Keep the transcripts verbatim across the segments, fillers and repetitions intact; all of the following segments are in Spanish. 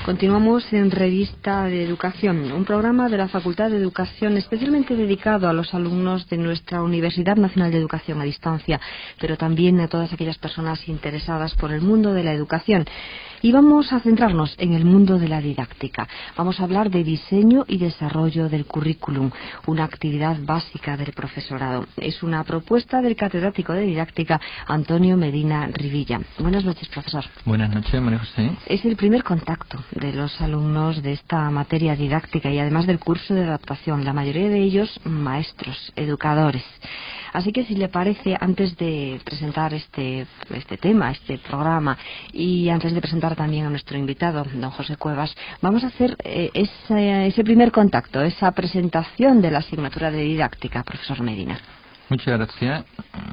Continuamos en Revista de Educación, un programa de la Facultad de Educación especialmente dedicado a los alumnos de nuestra Universidad Nacional de Educación a Distancia, pero también a todas aquellas personas interesadas por el mundo de la educación. Y vamos a centrarnos en el mundo de la didáctica. Vamos a hablar de diseño y desarrollo del currículum, una actividad básica del profesorado. Es una propuesta del catedrático de didáctica Antonio Medina Rivilla. Buenas noches, profesor. Buenas noches, María José. Es el primer contacto de los alumnos de esta materia didáctica y además del curso de adaptación, la mayoría de ellos maestros, educadores. Así que si le parece, antes de presentar este, este tema, este programa, y antes de presentar también a nuestro invitado, don José Cuevas, vamos a hacer eh, ese, ese primer contacto, esa presentación de la asignatura de didáctica, profesor Medina. Muchas gracias.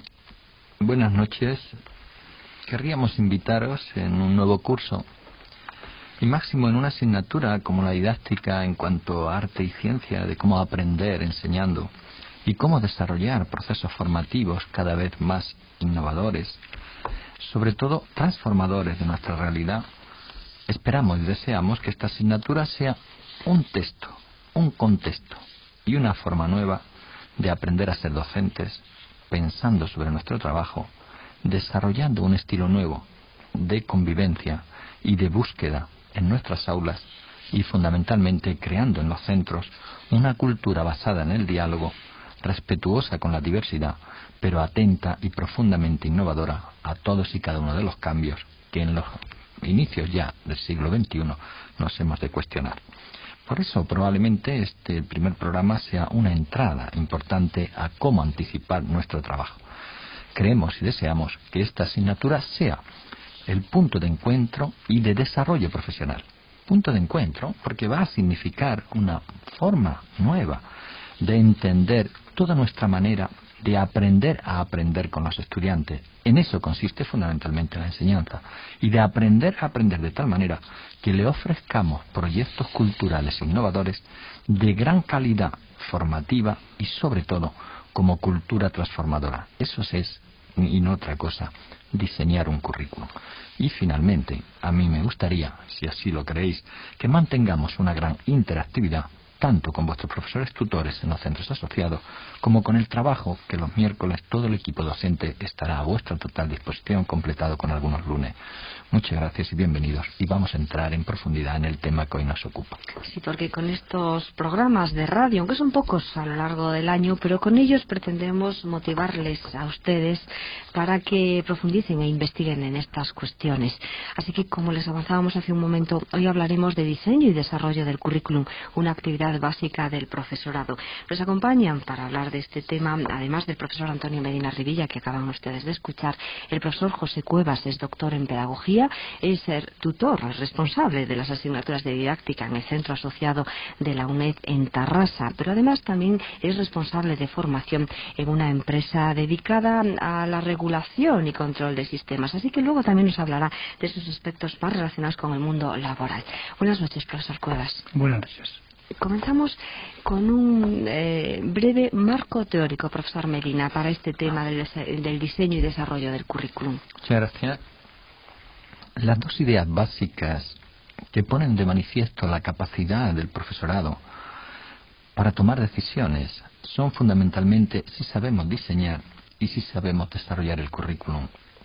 Buenas noches. Querríamos invitaros en un nuevo curso, y máximo en una asignatura como la didáctica en cuanto a arte y ciencia, de cómo aprender enseñando y cómo desarrollar procesos formativos cada vez más innovadores, sobre todo transformadores de nuestra realidad. Esperamos y deseamos que esta asignatura sea un texto, un contexto y una forma nueva de aprender a ser docentes, pensando sobre nuestro trabajo, desarrollando un estilo nuevo de convivencia y de búsqueda en nuestras aulas y fundamentalmente creando en los centros una cultura basada en el diálogo, respetuosa con la diversidad, pero atenta y profundamente innovadora a todos y cada uno de los cambios que en los inicios ya del siglo veintiuno nos hemos de cuestionar. Por eso probablemente este primer programa sea una entrada importante a cómo anticipar nuestro trabajo. Creemos y deseamos que esta asignatura sea el punto de encuentro y de desarrollo profesional. Punto de encuentro porque va a significar una forma nueva de entender toda nuestra manera de aprender a aprender con los estudiantes. En eso consiste fundamentalmente la enseñanza. Y de aprender a aprender de tal manera que le ofrezcamos proyectos culturales innovadores de gran calidad formativa y sobre todo como cultura transformadora. Eso es, y no otra cosa, diseñar un currículum. Y finalmente, a mí me gustaría, si así lo creéis, que mantengamos una gran interactividad tanto con vuestros profesores tutores en los centros asociados, como con el trabajo que los miércoles todo el equipo docente estará a vuestra total disposición, completado con algunos lunes. Muchas gracias y bienvenidos, y vamos a entrar en profundidad en el tema que hoy nos ocupa. Sí, porque con estos programas de radio, aunque son pocos a lo largo del año, pero con ellos pretendemos motivarles a ustedes para que profundicen e investiguen en estas cuestiones. Así que, como les avanzábamos hace un momento, hoy hablaremos de diseño y desarrollo del currículum, una actividad básica del profesorado. Nos acompañan para hablar de este tema, además del profesor Antonio Medina Rivilla, que acaban ustedes de escuchar, el profesor José Cuevas. Es doctor en pedagogía, es el tutor responsable de las asignaturas de didáctica en el centro asociado de la UNED en Tarrasa, pero además también es responsable de formación en una empresa dedicada a la regulación y control de sistemas. Así que luego también nos hablará de esos aspectos más relacionados con el mundo laboral. Buenas noches, profesor Cuevas. Buenas noches. Comenzamos con un eh, breve marco teórico, profesor Medina, para este tema del, del diseño y desarrollo del currículum. Muchas gracias. Las dos ideas básicas que ponen de manifiesto la capacidad del profesorado para tomar decisiones son fundamentalmente si sabemos diseñar y si sabemos desarrollar el currículum.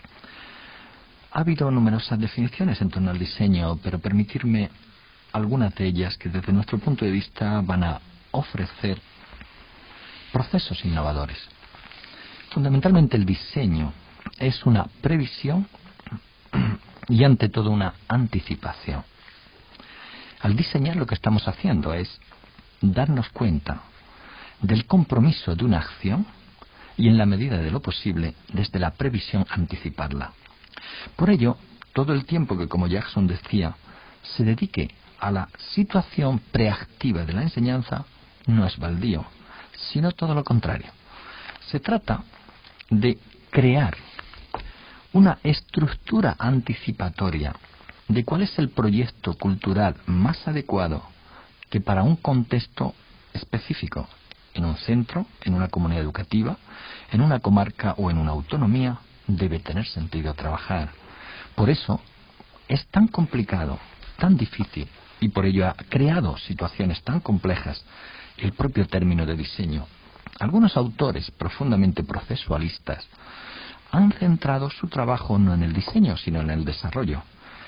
Ha habido numerosas definiciones en torno al diseño, pero permitirme algunas de ellas que desde nuestro punto de vista van a ofrecer procesos innovadores. Fundamentalmente el diseño es una previsión y ante todo una anticipación. Al diseñar lo que estamos haciendo es darnos cuenta del compromiso de una acción y en la medida de lo posible desde la previsión anticiparla. Por ello, todo el tiempo que, como Jackson decía, se dedique a la situación preactiva de la enseñanza no es baldío, sino todo lo contrario. Se trata de crear una estructura anticipatoria de cuál es el proyecto cultural más adecuado que para un contexto específico, en un centro, en una comunidad educativa, en una comarca o en una autonomía, debe tener sentido trabajar. Por eso es tan complicado tan difícil y por ello ha creado situaciones tan complejas el propio término de diseño. Algunos autores profundamente procesualistas han centrado su trabajo no en el diseño, sino en el desarrollo.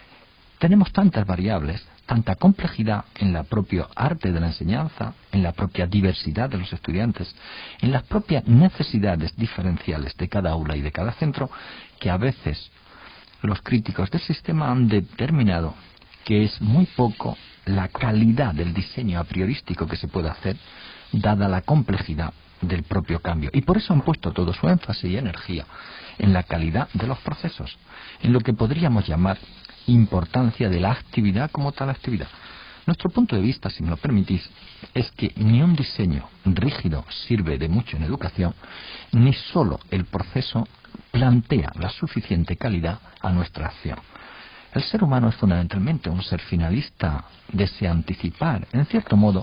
Tenemos tantas variables, tanta complejidad en la propia arte de la enseñanza, en la propia diversidad de los estudiantes, en las propias necesidades diferenciales de cada aula y de cada centro, que a veces los críticos del sistema han determinado que es muy poco la calidad del diseño a priorístico que se puede hacer, dada la complejidad del propio cambio. Y por eso han puesto todo su énfasis y energía en la calidad de los procesos, en lo que podríamos llamar importancia de la actividad como tal actividad. Nuestro punto de vista, si me lo permitís, es que ni un diseño rígido sirve de mucho en educación, ni solo el proceso plantea la suficiente calidad a nuestra acción. El ser humano es fundamentalmente un ser finalista, desea anticipar, en cierto modo.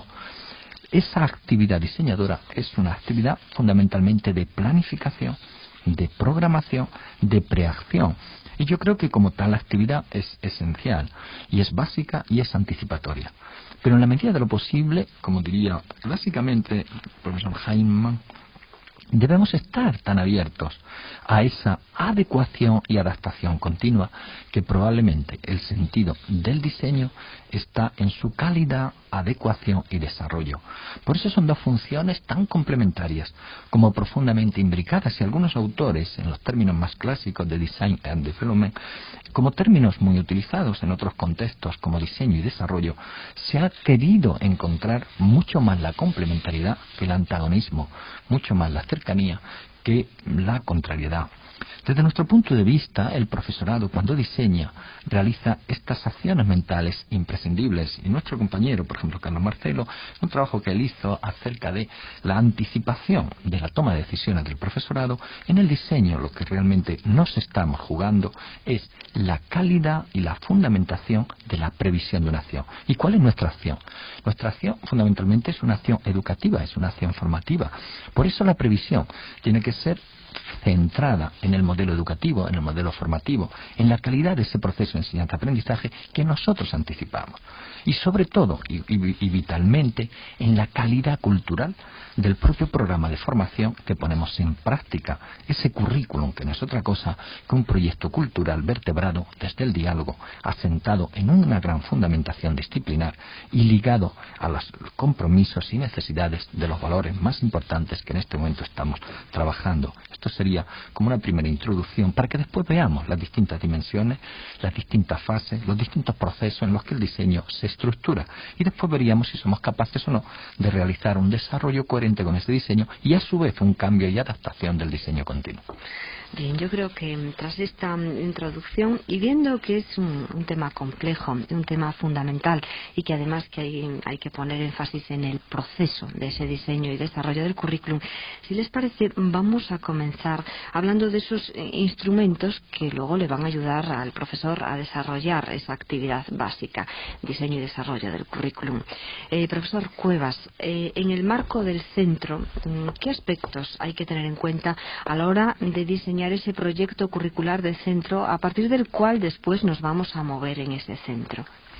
Esa actividad diseñadora es una actividad fundamentalmente de planificación, de programación, de preacción. Y yo creo que como tal la actividad es esencial, y es básica y es anticipatoria. Pero en la medida de lo posible, como diría básicamente el profesor Heinemann, debemos estar tan abiertos a esa adecuación y adaptación continua que probablemente el sentido del diseño está en su calidad, adecuación y desarrollo. Por eso son dos funciones tan complementarias como profundamente imbricadas, y algunos autores, en los términos más clásicos de Design and Development, como términos muy utilizados en otros contextos como diseño y desarrollo, se ha querido encontrar mucho más la complementariedad que el antagonismo, mucho más la cercanía que la contrariedad. Desde nuestro punto de vista, el profesorado, cuando diseña, realiza estas acciones mentales imprescindibles. Y nuestro compañero, por ejemplo, Carlos Marcelo, un trabajo que él hizo acerca de la anticipación de la toma de decisiones del profesorado. En el diseño, lo que realmente nos estamos jugando es la calidad y la fundamentación de la previsión de una acción. ¿Y cuál es nuestra acción? Nuestra acción, fundamentalmente, es una acción educativa, es una acción formativa. Por eso la previsión tiene que ser centrada en el modelo educativo, en el modelo formativo, en la calidad de ese proceso de enseñanza-aprendizaje que nosotros anticipamos. Y sobre todo, y, y, y vitalmente, en la calidad cultural del propio programa de formación que ponemos en práctica. Ese currículum, que no es otra cosa que un proyecto cultural vertebrado desde el diálogo, asentado en una gran fundamentación disciplinar y ligado a los compromisos y necesidades de los valores más importantes que en este momento estamos trabajando. Esto sería como una primera introducción para que después veamos las distintas dimensiones, las distintas fases, los distintos procesos en los que el diseño se estructura, y después veríamos si somos capaces o no de realizar un desarrollo coherente con ese diseño y a su vez un cambio y adaptación del diseño continuo. Bien, yo creo que tras esta introducción y viendo que es un, un tema complejo, un tema fundamental y que además que hay, hay que poner énfasis en el proceso de ese diseño y desarrollo del currículum, si les parece vamos a comenzar hablando de esos instrumentos que luego le van a ayudar al profesor a desarrollar esa actividad básica, diseño y desarrollo del currículum. Eh, profesor Cuevas, eh, en el marco del centro, ¿qué aspectos hay que tener en cuenta a la hora de diseñar ese proyecto curricular del centro, a partir del cual después nos vamos a mover en ese centro?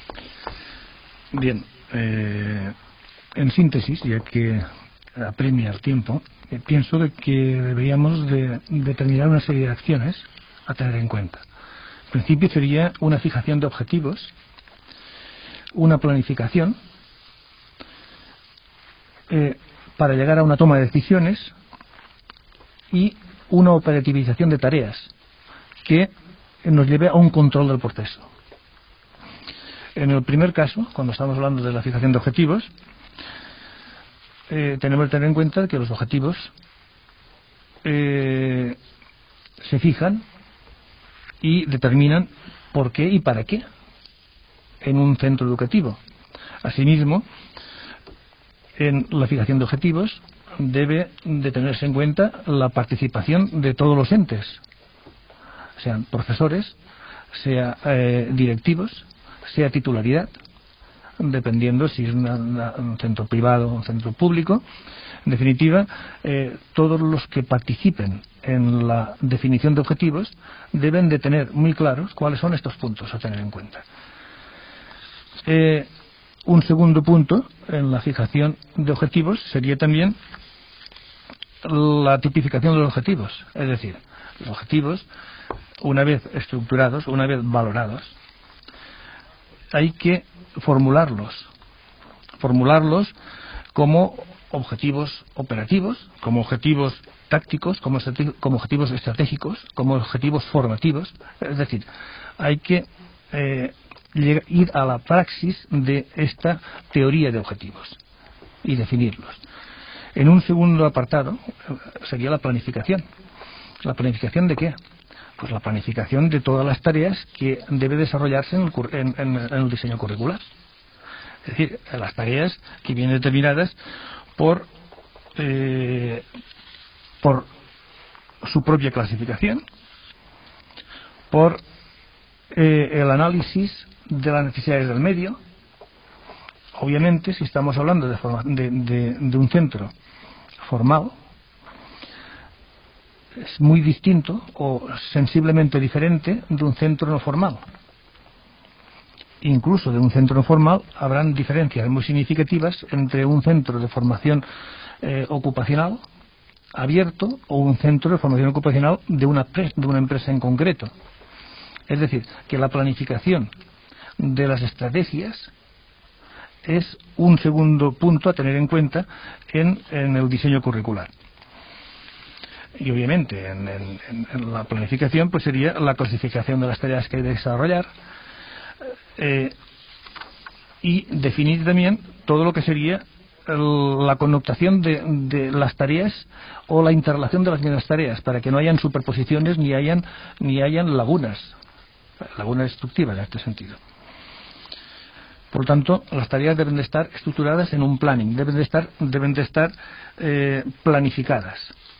Bien, eh, en síntesis, ya que apremia el tiempo, eh, pienso de que deberíamos de determinar una serie de acciones a tener en cuenta. En principio sería una fijación de objetivos, una planificación eh, para llegar a una toma de decisiones y una operativización de tareas que nos lleve a un control del proceso. En el primer caso, cuando estamos hablando de la fijación de objetivos, eh, tenemos que tener en cuenta que los objetivos eh, se fijan y determinan por qué y para qué en un centro educativo. Asimismo, en la fijación de objetivos debe de tenerse en cuenta la participación de todos los entes, sean profesores, sea eh, directivos, sea titularidad, dependiendo si es una, una, un centro privado o un centro público. En definitiva, eh, todos los que participen en la definición de objetivos deben de tener muy claros cuáles son estos puntos a tener en cuenta. Eh, un segundo punto en la fijación de objetivos sería también la tipificación de los objetivos. Es decir, los objetivos, una vez estructurados, una vez valorados, hay que formularlos. Formularlos como objetivos operativos, como objetivos tácticos, como, como objetivos estratégicos, como objetivos formativos. Es decir, hay que eh, ir a la praxis de esta teoría de objetivos y definirlos. En un segundo apartado sería la planificación. ¿La planificación de qué? Pues la planificación de todas las tareas que debe desarrollarse en el, en, en, en el diseño curricular. Es decir, las tareas que vienen determinadas por, eh, por su propia clasificación, por eh, el análisis de las necesidades del medio. Obviamente, si estamos hablando de, forma, de, de, de un centro formal, es muy distinto o sensiblemente diferente de un centro no formal. Incluso de un centro no formal habrán diferencias muy significativas entre un centro de formación eh, ocupacional abierto o un centro de formación ocupacional de una, de una empresa en concreto. Es decir, que la planificación de las estrategias es un segundo punto a tener en cuenta en, en el diseño curricular. Y obviamente en, en, en la planificación pues sería la clasificación de las tareas que hay que desarrollar eh, y definir también todo lo que sería el, la connotación de, de las tareas o la interrelación de las mismas tareas para que no hayan superposiciones ni hayan, ni hayan lagunas, lagunas destructivas en este sentido. Por lo tanto, las tareas deben de estar estructuradas en un planning, deben de estar, deben de estar eh, planificadas.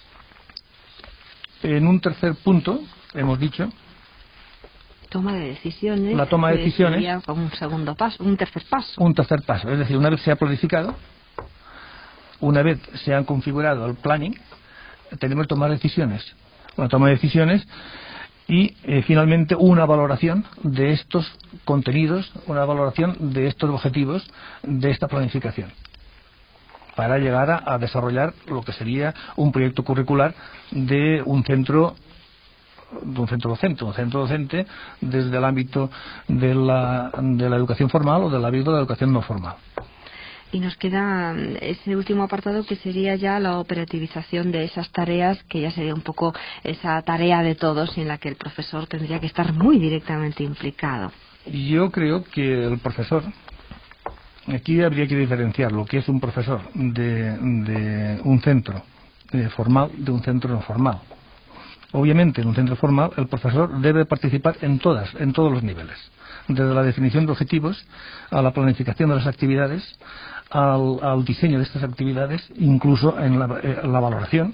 En un tercer punto, hemos dicho, toma de decisiones, la toma de decisiones sería como un segundo paso, un tercer paso. Un tercer paso, es decir, una vez se ha planificado, una vez se han configurado el planning, tenemos que tomar decisiones. Una toma de decisiones y eh, finalmente una valoración de estos contenidos, una valoración de estos objetivos de esta planificación, para llegar a, a desarrollar lo que sería un proyecto curricular de un centro de un centro docente, un centro docente desde el ámbito de la, de la educación formal o del ámbito de la educación no formal. Y nos queda ese último apartado que sería ya la operativización de esas tareas, que ya sería un poco esa tarea de todos y en la que el profesor tendría que estar muy directamente implicado. Yo creo que el profesor, aquí habría que diferenciar lo que es un profesor de, de un centro eh, formal de un centro no formal. Obviamente, en un centro formal, el profesor debe participar en todas, en todos los niveles, desde la definición de objetivos a la planificación de las actividades, al, al diseño de estas actividades, incluso en la, eh, la valoración.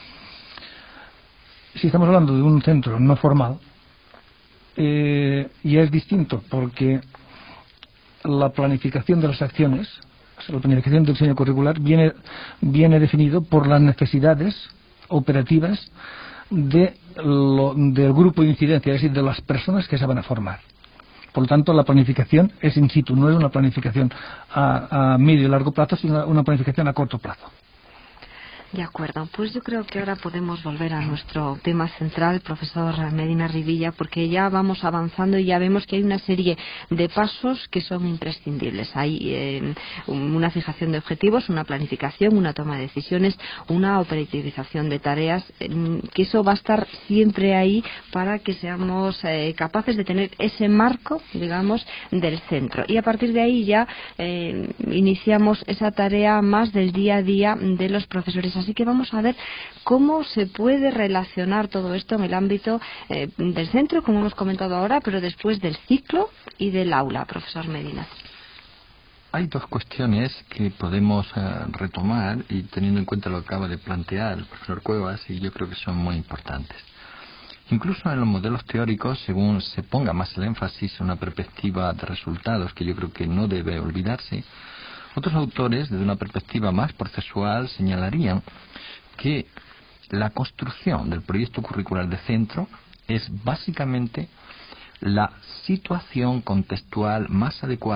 Si estamos hablando de un centro no formal, eh, ya es distinto, porque la planificación de las acciones, la planificación del diseño curricular, viene, viene definido por las necesidades operativas de lo, del grupo de incidencia, es decir, de las personas que se van a formar. Por lo tanto, la planificación es in situ, no es una planificación a, a medio y largo plazo, sino una, una planificación a corto plazo. De acuerdo, pues yo creo que ahora podemos volver a nuestro tema central, profesor Medina Rivilla, porque ya vamos avanzando y ya vemos que hay una serie de pasos que son imprescindibles. Hay eh, una fijación de objetivos, una planificación, una toma de decisiones, una operativización de tareas, eh, que eso va a estar siempre ahí para que seamos eh, capaces de tener ese marco, digamos, del centro. Y a partir de ahí ya eh, iniciamos esa tarea más del día a día de los profesores. Así que vamos a ver cómo se puede relacionar todo esto en el ámbito eh, del centro, como hemos comentado ahora, pero después del ciclo y del aula, profesor Medina. Hay dos cuestiones que podemos uh, retomar y teniendo en cuenta lo que acaba de plantear el profesor Cuevas, y yo creo que son muy importantes. Incluso en los modelos teóricos, según se ponga más el énfasis en una perspectiva de resultados, que yo creo que no debe olvidarse, otros autores, desde una perspectiva más procesual, señalarían que la construcción del proyecto curricular de centro es básicamente la situación contextual más adecuada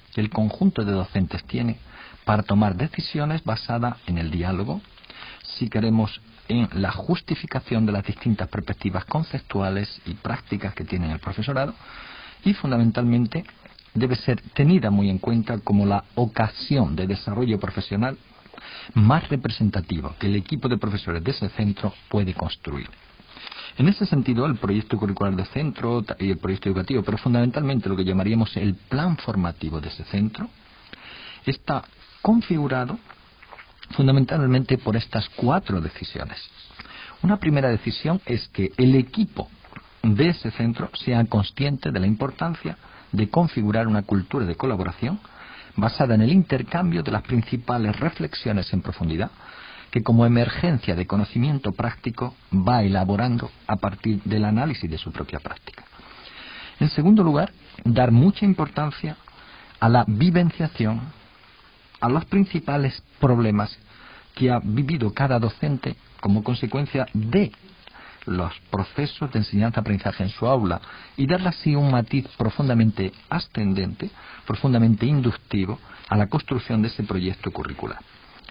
que el conjunto de docentes tiene para tomar decisiones basadas en el diálogo, si queremos, en la justificación de las distintas perspectivas conceptuales y prácticas que tiene el profesorado, y fundamentalmente debe ser tenida muy en cuenta como la ocasión de desarrollo profesional más representativo que el equipo de profesores de ese centro puede construir. En ese sentido, el proyecto curricular de centro y el proyecto educativo, pero fundamentalmente lo que llamaríamos el plan formativo de ese centro, está configurado fundamentalmente por estas cuatro decisiones. Una primera decisión es que el equipo de ese centro sea consciente de la importancia de configurar una cultura de colaboración basada en el intercambio de las principales reflexiones en profundidad que como emergencia de conocimiento práctico va elaborando a partir del análisis de su propia práctica. En segundo lugar, dar mucha importancia a la vivenciación, a los principales problemas que ha vivido cada docente como consecuencia de los procesos de enseñanza-aprendizaje en su aula y darle así un matiz profundamente ascendente, profundamente inductivo a la construcción de ese proyecto curricular.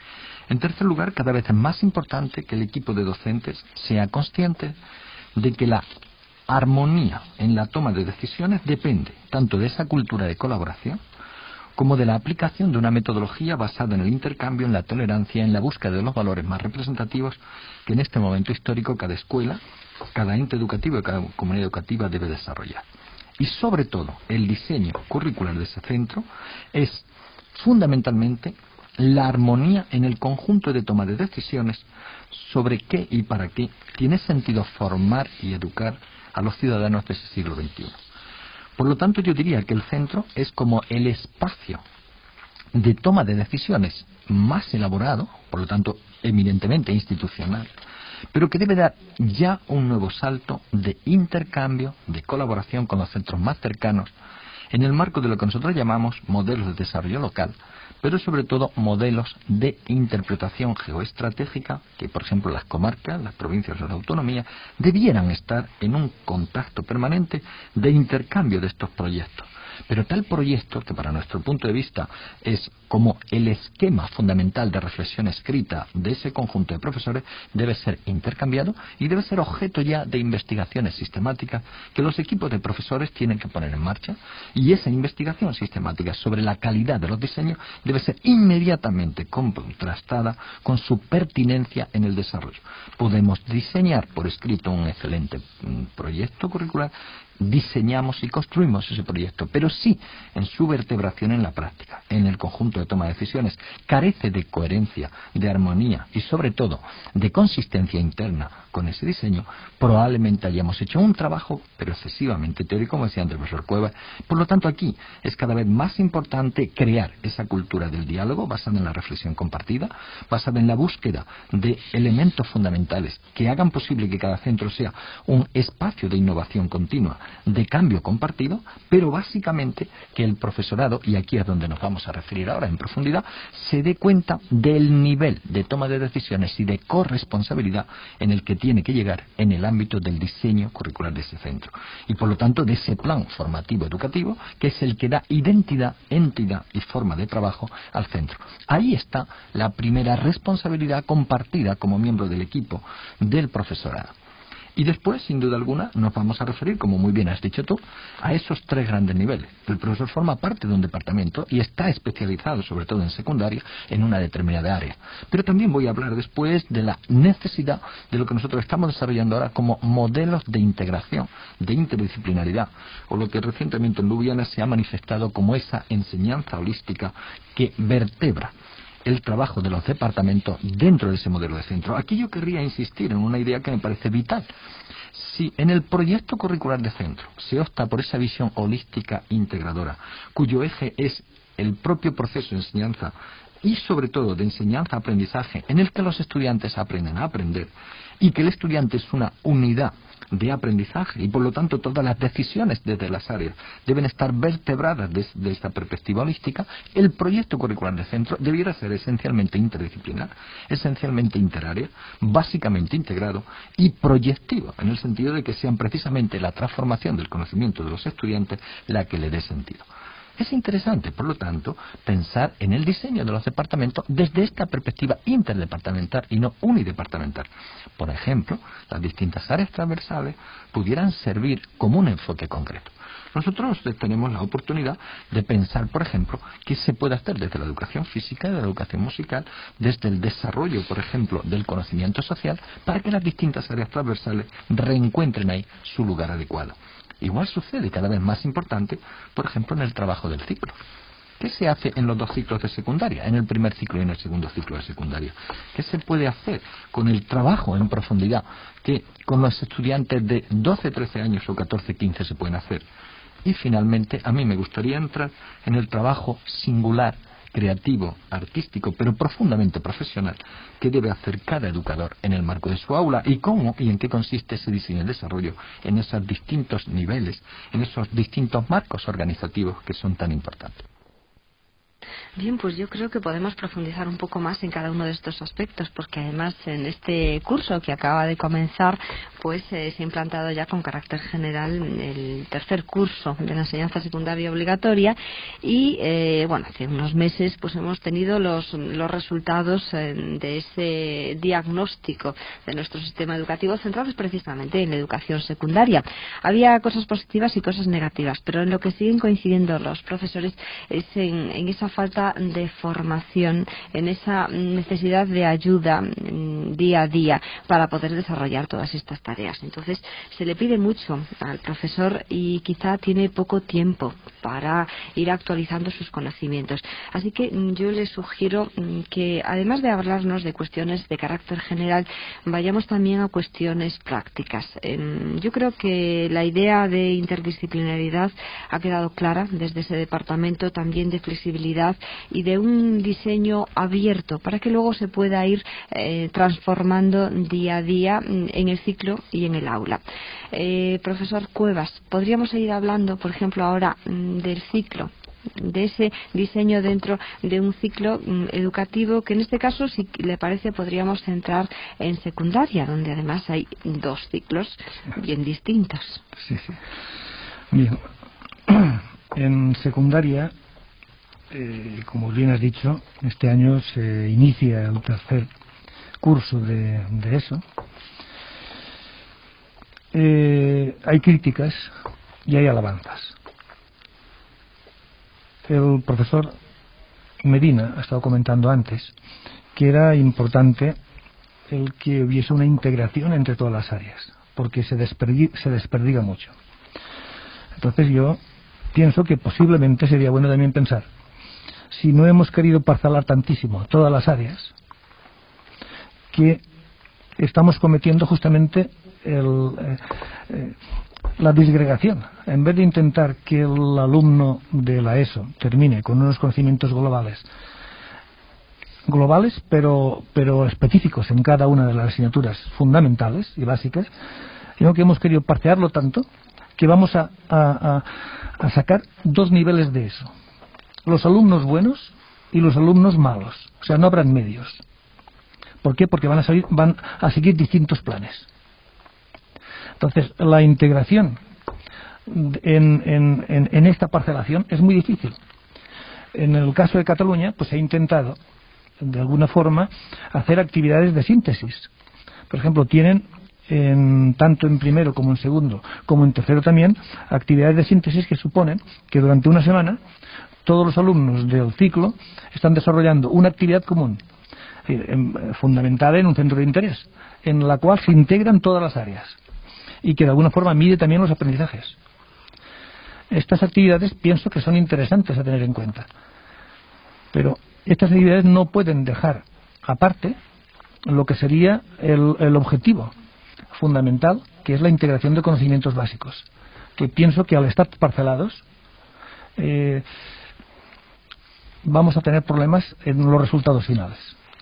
En tercer lugar, cada vez es más importante que el equipo de docentes sea consciente de que la armonía en la toma de decisiones depende tanto de esa cultura de colaboración como de la aplicación de una metodología basada en el intercambio, en la tolerancia, en la búsqueda de los valores más representativos que en este momento histórico cada escuela, cada ente educativo y cada comunidad educativa debe desarrollar. Y sobre todo, el diseño curricular de ese centro es fundamentalmente la armonía en el conjunto de toma de decisiones sobre qué y para qué tiene sentido formar y educar a los ciudadanos de ese siglo veintiuno. Por lo tanto, yo diría que el centro es como el espacio de toma de decisiones más elaborado, por lo tanto, eminentemente institucional, pero que debe dar ya un nuevo salto de intercambio, de colaboración con los centros más cercanos, en el marco de lo que nosotros llamamos modelos de desarrollo local, pero sobre todo modelos de interpretación geoestratégica que, por ejemplo, las comarcas, las provincias o las autonomías debieran estar en un contacto permanente de intercambio de estos proyectos. Pero tal proyecto, que para nuestro punto de vista es como el esquema fundamental de reflexión escrita de ese conjunto de profesores, debe ser intercambiado y debe ser objeto ya de investigaciones sistemáticas que los equipos de profesores tienen que poner en marcha, y esa investigación sistemática sobre la calidad de los diseños debe ser inmediatamente contrastada con su pertinencia en el desarrollo. Podemos diseñar por escrito un excelente proyecto curricular, diseñamos y construimos ese proyecto, pero si en su vertebración en la práctica, en el conjunto de toma de decisiones, carece de coherencia, de armonía y sobre todo de consistencia interna con ese diseño, probablemente hayamos hecho un trabajo pero excesivamente teórico, como decía antes el profesor Cuevas. Por lo tanto, aquí es cada vez más importante crear esa cultura del diálogo basada en la reflexión compartida, basada en la búsqueda de elementos fundamentales que hagan posible que cada centro sea un espacio de innovación continua, de cambio compartido, pero básicamente que el profesorado, y aquí es donde nos vamos a referir ahora en profundidad, se dé cuenta del nivel de toma de decisiones y de corresponsabilidad en el que tiene que llegar en el ámbito del diseño curricular de ese centro. Y por lo tanto de ese plan formativo educativo, que es el que da identidad, entidad y forma de trabajo al centro. Ahí está la primera responsabilidad compartida como miembro del equipo del profesorado. Y después, sin duda alguna, nos vamos a referir, como muy bien has dicho tú, a esos tres grandes niveles. El profesor forma parte de un departamento y está especializado, sobre todo en secundaria, en una determinada área. Pero también voy a hablar después de la necesidad de lo que nosotros estamos desarrollando ahora como modelos de integración, de interdisciplinaridad, o lo que recientemente en Ljubljana se ha manifestado como esa enseñanza holística que vertebra el trabajo de los departamentos dentro de ese modelo de centro. Aquí yo querría insistir en una idea que me parece vital. Si en el proyecto curricular de centro se opta por esa visión holística integradora, cuyo eje es el propio proceso de enseñanza y sobre todo de enseñanza-aprendizaje, en el que los estudiantes aprenden a aprender, y que el estudiante es una unidad de aprendizaje y por lo tanto todas las decisiones desde las áreas deben estar vertebradas desde esta perspectiva holística, el proyecto curricular de centro debiera ser esencialmente interdisciplinar, esencialmente interárea, básicamente integrado y proyectivo, en el sentido de que sean precisamente la transformación del conocimiento de los estudiantes la que le dé sentido. Es Es interesante, por lo tanto, pensar en el diseño de los departamentos desde esta perspectiva interdepartamental y no unidepartamental. Por ejemplo, las distintas áreas transversales pudieran servir como un enfoque concreto. Nosotros tenemos la oportunidad de pensar, por ejemplo, qué se puede hacer desde la educación física y de la educación musical, desde el desarrollo, por ejemplo, del conocimiento social, para que las distintas áreas transversales reencuentren ahí su lugar adecuado. Igual sucede, cada vez más importante, por ejemplo, en el trabajo del ciclo. ¿Qué se hace en los dos ciclos de secundaria, en el primer ciclo y en el segundo ciclo de secundaria? ¿Qué se puede hacer con el trabajo en profundidad que con los estudiantes de doce, trece años o catorce, quince se pueden hacer? Y finalmente, a mí me gustaría entrar en el trabajo singular, creativo, artístico, pero profundamente profesional, que debe hacer cada educador en el marco de su aula, y cómo y en qué consiste ese diseño y desarrollo en esos distintos niveles, en esos distintos marcos organizativos que son tan importantes. Bien, pues yo creo que podemos profundizar un poco más en cada uno de estos aspectos, porque además en este curso que acaba de comenzar, pues eh, se ha implantado ya con carácter general el tercer curso de la enseñanza secundaria obligatoria y, eh, bueno, hace unos meses pues hemos tenido los, los resultados eh, de ese diagnóstico de nuestro sistema educativo centrados precisamente en la educación secundaria. Había cosas positivas y cosas negativas, pero en lo que siguen coincidiendo los profesores es en, en esa falta de formación, en esa necesidad de ayuda día a día para poder desarrollar todas estas tareas. Entonces se le pide mucho al profesor y quizá tiene poco tiempo para ir actualizando sus conocimientos. Así que yo les sugiero que, además de hablarnos de cuestiones de carácter general, vayamos también a cuestiones prácticas. Yo creo que la idea de interdisciplinaridad ha quedado clara desde ese departamento, también de flexibilidad y de un diseño abierto para que luego se pueda ir eh, transformando día a día en el ciclo y en el aula. Eh, profesor Cuevas, podríamos seguir hablando, por ejemplo, ahora del ciclo, de ese diseño dentro de un ciclo educativo que en este caso, si le parece, podríamos centrar en secundaria, donde además hay dos ciclos bien distintos. Sí, sí. Bien. En secundaria, eh, como bien has dicho, este año se inicia el tercer curso de, de eso. Eh, hay críticas y hay alabanzas. El profesor Medina ha estado comentando antes que era importante el que hubiese una integración entre todas las áreas, porque se, desperdi- se desperdiga mucho. Entonces yo pienso que posiblemente sería bueno también pensar, si no hemos querido parcelar tantísimo todas las áreas, que estamos cometiendo justamente el, eh, eh, la disgregación. En vez de intentar que el alumno de la ESO termine con unos conocimientos globales, globales pero, pero específicos en cada una de las asignaturas fundamentales y básicas, sino que hemos querido parcearlo tanto que vamos a, a, a, a sacar dos niveles de eso. Los alumnos buenos y los alumnos malos. O sea, no habrán medios. ¿Por qué? Porque van a, salir, van a seguir distintos planes. Entonces, la integración en, en, en, en esta parcelación es muy difícil. En el caso de Cataluña, pues se ha intentado, de alguna forma, hacer actividades de síntesis. Por ejemplo, tienen, en, tanto en primero como en segundo, como en tercero también, actividades de síntesis que suponen que durante una semana todos los alumnos del ciclo están desarrollando una actividad común, fundamentada en un centro de interés, en la cual se integran todas las áreas y que de alguna forma mide también los aprendizajes. Estas actividades pienso que son interesantes a tener en cuenta, pero estas actividades no pueden dejar aparte lo que sería el, el objetivo fundamental, que es la integración de conocimientos básicos, que pienso que al estar parcelados eh, vamos a tener problemas en los resultados finales.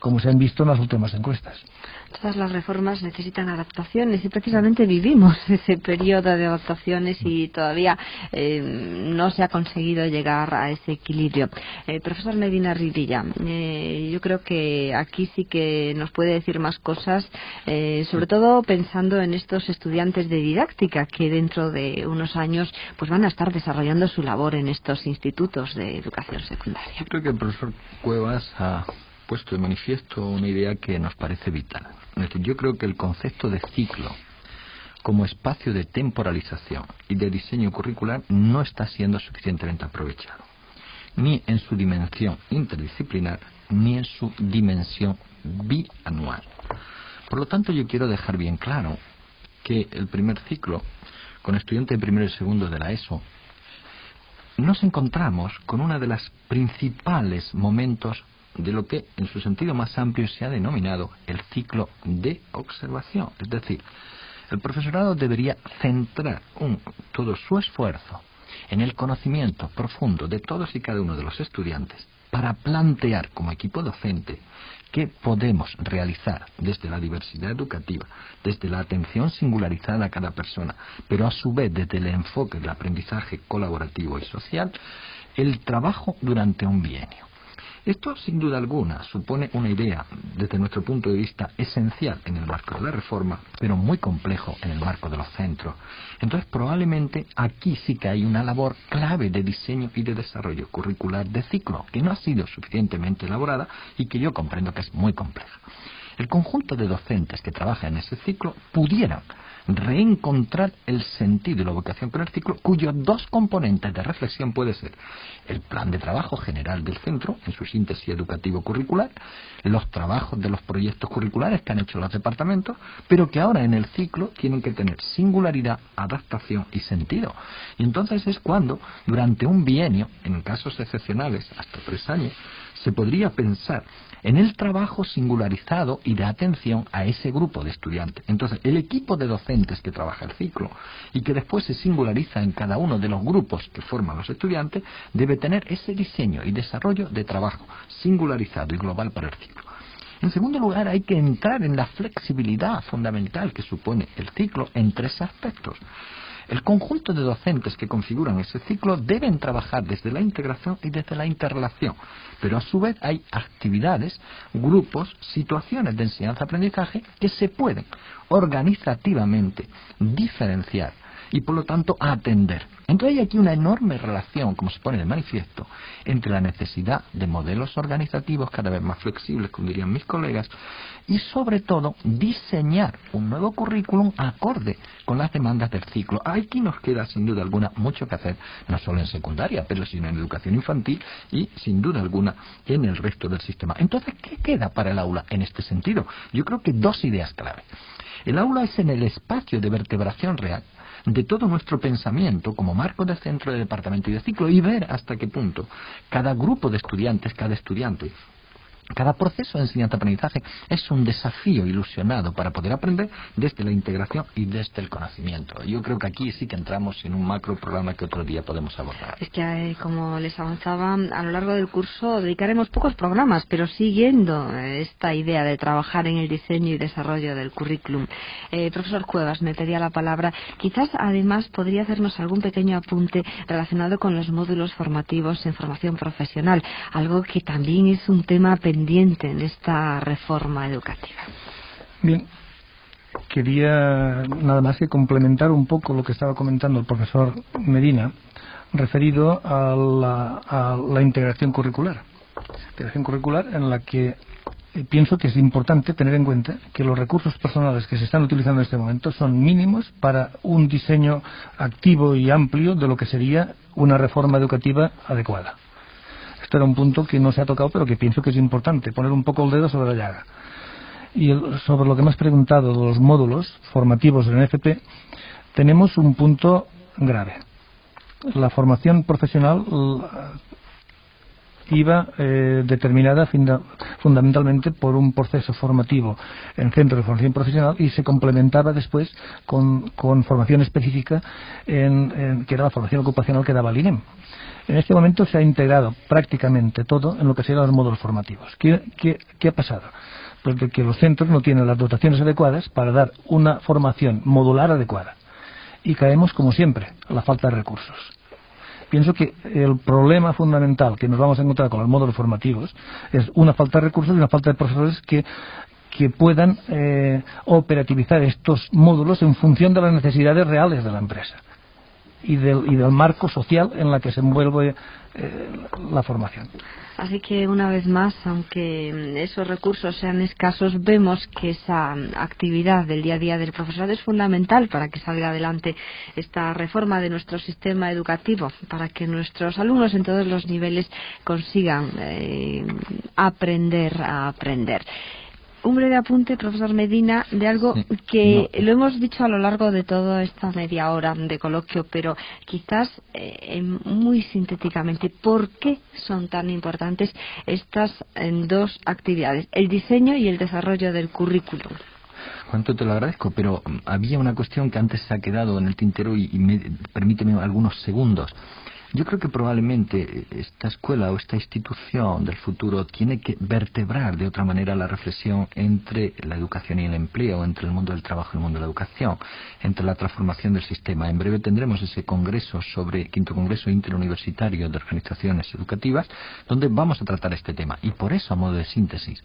como se han visto en las últimas encuestas. Todas las reformas necesitan adaptaciones y precisamente vivimos ese periodo de adaptaciones y todavía eh, no se ha conseguido llegar a ese equilibrio. Eh, profesor Medina Rivilla, eh, yo creo que aquí sí que nos puede decir más cosas, eh, sobre todo pensando en estos estudiantes de didáctica que dentro de unos años pues van a estar desarrollando su labor en estos institutos de educación secundaria. Yo creo que el profesor Cuevas ha puesto de manifiesto una idea que nos parece vital. Es decir, yo creo que el concepto de ciclo como espacio de temporalización y de diseño curricular no está siendo suficientemente aprovechado, ni en su dimensión interdisciplinar, ni en su dimensión bianual. Por lo tanto, yo quiero dejar bien claro que el primer ciclo, con estudiantes de primero y segundo de la ESO, nos encontramos con uno de los principales momentos de lo que en su sentido más amplio se ha denominado el ciclo de observación. Es decir, el profesorado debería centrar un, todo su esfuerzo en el conocimiento profundo de todos y cada uno de los estudiantes para plantear como equipo docente qué podemos realizar desde la diversidad educativa, desde la atención singularizada a cada persona, pero a su vez desde el enfoque del aprendizaje colaborativo y social, el trabajo durante un bienio. Esto, sin duda alguna, supone una idea, desde nuestro punto de vista, esencial en el marco de la reforma, pero muy complejo en el marco de los centros. Entonces, probablemente aquí sí que hay una labor clave de diseño y de desarrollo curricular de ciclo, que no ha sido suficientemente elaborada y que yo comprendo que es muy compleja. El conjunto de docentes que trabajan en ese ciclo pudieran reencontrar el sentido y la vocación con el ciclo, cuyos dos componentes de reflexión puede ser el plan de trabajo general del centro, en su síntesis educativo-curricular, los trabajos de los proyectos curriculares que han hecho los departamentos, pero que ahora en el ciclo tienen que tener singularidad, adaptación y sentido. Y entonces es cuando, durante un bienio, en casos excepcionales, hasta tres años, se podría pensar en el trabajo singularizado y de atención a ese grupo de estudiantes. Entonces, el equipo de docentes que trabaja el ciclo y que después se singulariza en cada uno de los grupos que forman los estudiantes, debe tener ese diseño y desarrollo de trabajo singularizado y global para el ciclo. En segundo lugar, hay que entrar en la flexibilidad fundamental que supone el ciclo en tres aspectos. El conjunto de docentes que configuran ese ciclo deben trabajar desde la integración y desde la interrelación, pero a su vez hay actividades, grupos, situaciones de enseñanza-aprendizaje que se pueden organizativamente diferenciar y por lo tanto atender. Entonces hay aquí una enorme relación, como se pone de manifiesto, entre la necesidad de modelos organizativos cada vez más flexibles, como dirían mis colegas, y sobre todo diseñar un nuevo currículum acorde con las demandas del ciclo. Aquí nos queda sin duda alguna mucho que hacer, no solo en secundaria, pero sino en educación infantil y sin duda alguna en el resto del sistema. Entonces, ¿qué queda para el aula en este sentido? Yo creo que dos ideas clave. El aula es en el espacio de vertebración real de todo nuestro pensamiento como marco de centro de departamento y de ciclo y ver hasta qué punto cada grupo de estudiantes, cada estudiante, cada proceso de enseñanza-aprendizaje es un desafío ilusionado para poder aprender desde la integración y desde el conocimiento. Yo creo que aquí sí que entramos en un macro programa que otro día podemos abordar. Es que, eh, como les avanzaba, a lo largo del curso dedicaremos pocos programas, pero siguiendo eh, esta idea de trabajar en el diseño y desarrollo del currículum. Eh, profesor Cuevas, me pedía la palabra. Quizás, además, podría hacernos algún pequeño apunte relacionado con los módulos formativos en formación profesional, algo que también es un tema pendiente en esta reforma educativa. Bien, quería nada más que complementar un poco lo que estaba comentando el profesor Medina referido a la, a la integración curricular. Integración curricular en la que pienso que es importante tener en cuenta que los recursos personales que se están utilizando en este momento son mínimos para un diseño activo y amplio de lo que sería una reforma educativa adecuada. Esto era un punto que no se ha tocado, pero que pienso que es importante, poner un poco el dedo sobre la llaga. Y el, sobre lo que me has preguntado de los módulos formativos en F P, tenemos un punto grave. La formación profesional iba eh, determinada funda, fundamentalmente por un proceso formativo en centros de formación profesional y se complementaba después con, con formación específica en, en, que era la formación ocupacional que daba el I N E M. En este momento se ha integrado prácticamente todo en lo que serían los módulos formativos. ¿Qué, qué, qué ha pasado? Pues de que los centros no tienen las dotaciones adecuadas para dar una formación modular adecuada. Y caemos, como siempre, a la falta de recursos. Pienso que el problema fundamental que nos vamos a encontrar con los módulos formativos es una falta de recursos y una falta de profesores que, que puedan eh, operativizar estos módulos en función de las necesidades reales de la empresa y del, y del marco social en la que se envuelve eh, la formación. Así que una vez más, aunque esos recursos sean escasos, vemos que esa actividad del día a día del profesorado es fundamental para que salga adelante esta reforma de nuestro sistema educativo, para que nuestros alumnos en todos los niveles consigan eh, aprender a aprender. Un breve apunte, profesor Medina, de algo sí, que no. lo hemos dicho a lo largo de toda esta media hora de coloquio, pero quizás eh, muy sintéticamente, ¿por qué son tan importantes estas eh, dos actividades, el diseño y el desarrollo del currículum? Cuánto te lo agradezco, pero había una cuestión que antes se ha quedado en el tintero y, y me, permíteme algunos segundos. Yo creo que probablemente esta escuela o esta institución del futuro tiene que vertebrar de otra manera la reflexión entre la educación y el empleo, entre el mundo del trabajo y el mundo de la educación, entre la transformación del sistema. En breve tendremos ese congreso sobre, quinto congreso interuniversitario de organizaciones educativas, donde vamos a tratar este tema. Y por eso, a modo de síntesis,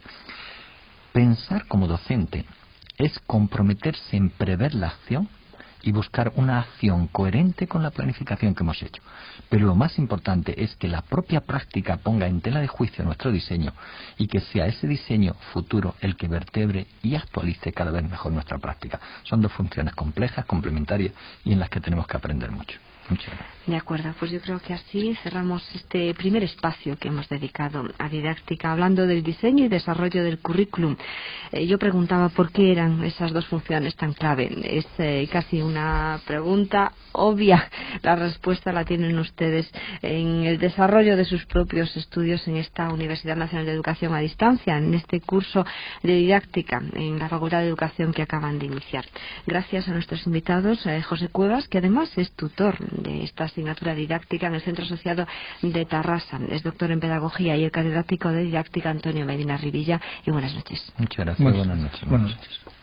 pensar como docente es comprometerse en prever la acción y buscar una acción coherente con la planificación que hemos hecho. Pero lo más importante es que la propia práctica ponga en tela de juicio nuestro diseño y que sea ese diseño futuro el que vertebre y actualice cada vez mejor nuestra práctica. Son dos funciones complejas, complementarias y en las que tenemos que aprender mucho. Muchas gracias. De acuerdo, pues yo creo que así cerramos este primer espacio que hemos dedicado a didáctica, hablando del diseño y desarrollo del currículum. Eh, yo preguntaba por qué eran esas dos funciones tan clave. Es eh, casi una pregunta obvia. La respuesta la tienen ustedes en el desarrollo de sus propios estudios en esta Universidad Nacional de Educación a Distancia, en este curso de didáctica en la Facultad de Educación que acaban de iniciar. Gracias a nuestros invitados, eh, José Cuevas, que además es tutor de esta asignatura didáctica en el Centro Asociado de Tarrasa. Es doctor en Pedagogía, y el catedrático de Didáctica Antonio Medina Rivilla. Y buenas noches. Muchas gracias. Buenas, buenas noches. Buenas noches.